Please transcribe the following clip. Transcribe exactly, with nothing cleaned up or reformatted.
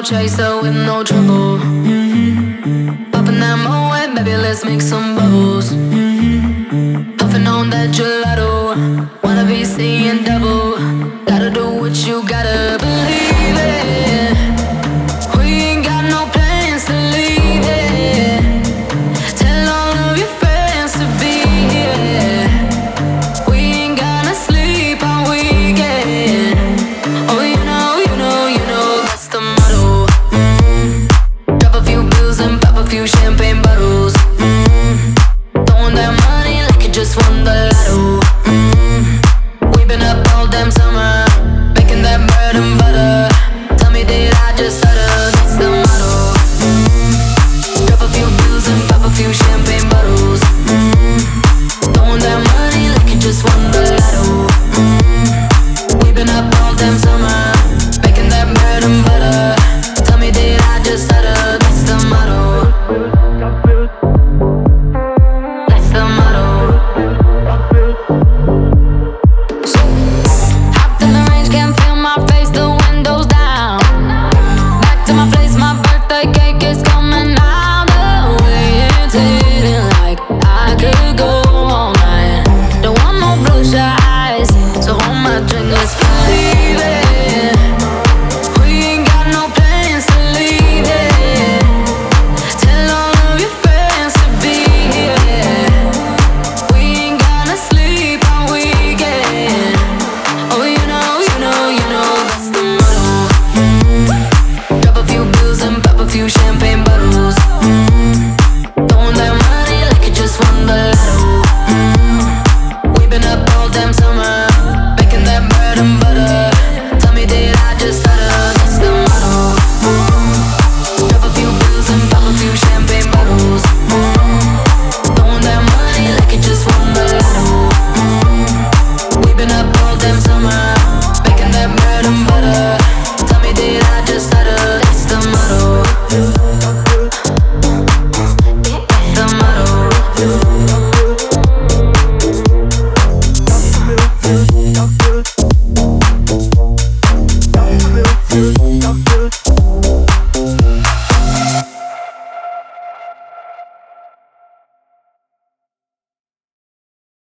chaser with no trouble. Mm-hmm. Popping that Moet, baby, let's make some bubbles. Mm-hmm. Puffing on that gelato, wanna be seeing double. Gotta do what you gotta believe it. We ain't got no plans to leave it. Tell all of your friends to be here. We ain't gonna sleep all weekend. Oh, you know, you know, you know that's the motto. Mm-hmm. Drop a few bills and pop a few champagne bottles. Mm-hmm. Throwing that money like you just won the lotto.